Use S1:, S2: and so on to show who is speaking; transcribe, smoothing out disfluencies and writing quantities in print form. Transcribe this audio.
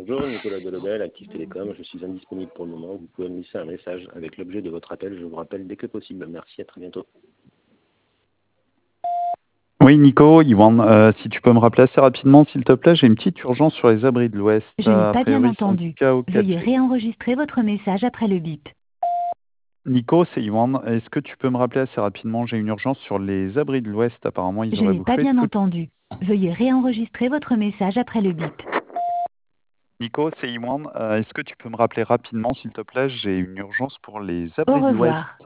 S1: Bonjour, Nicolas Delobel, Active Télécom. Je suis indisponible pour le moment. Vous pouvez me laisser un message avec l'objet de votre appel. Je vous rappelle dès que possible. Merci, à très bientôt.
S2: Oui, Nico, Yvan, si tu peux me rappeler assez rapidement, s'il te plaît, j'ai une petite urgence sur les abris de l'Ouest.
S3: Je n'ai
S2: A
S3: pas bien
S2: priori, c'est un
S3: entendu.
S2: cas au
S3: Veuillez
S2: 4G.
S3: réenregistrer votre message après le bip.
S2: Nico, c'est Yvan. Est-ce que tu peux me rappeler assez rapidement? J'ai une urgence sur les abris de l'Ouest. Apparemment, ils
S3: Je
S2: auraient
S3: n'ai pas
S2: bouclé
S3: bien
S2: tout.
S3: entendu. Veuillez réenregistrer votre message après le bip.
S2: Nico, c'est Yvan. Est-ce que tu peux me rappeler rapidement, s'il te plaît? J'ai une urgence pour les
S3: Au
S2: abris de l'Ouest.
S3: revoir.